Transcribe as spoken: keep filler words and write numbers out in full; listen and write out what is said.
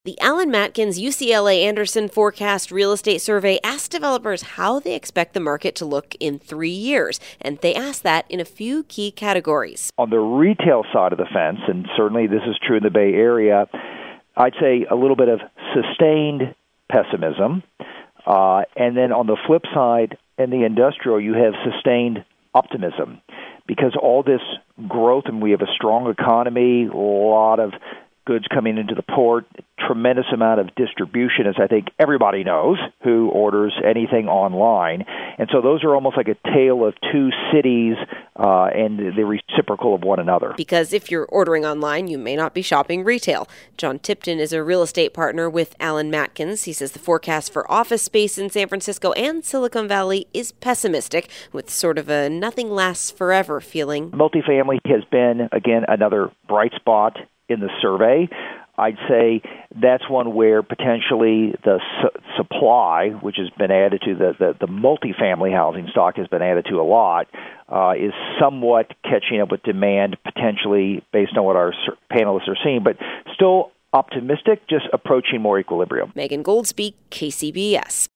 The Alan Matkins U C L A Anderson Forecast Real Estate Survey asked developers how they expect the market to look in three years, and they asked that in a few key categories. On the retail side of the fence, and certainly this is true in the Bay Area, I'd say a little bit of sustained pessimism. Uh, and then on the flip side, in the industrial, you have sustained optimism because all this growth, and we have a strong economy, a lot of goods coming into the port, tremendous amount of distribution, as I think everybody knows who orders anything online. And so those are almost like a tale of two cities uh, and the reciprocal of one another. Because if you're ordering online, you may not be shopping retail. John Tipton is a real estate partner with Alan Matkins. He says the forecast for office space in San Francisco and Silicon Valley is pessimistic, with sort of a nothing lasts forever feeling. Multifamily has been, again, another bright spot in the survey. I'd say that's one where potentially the su- supply, which has been added to, the, the, the multifamily housing stock has been added to a lot, uh, is somewhat catching up with demand, potentially based on what our sur- panelists are seeing, but still optimistic, just approaching more equilibrium. Megan Goldsby, K C B S.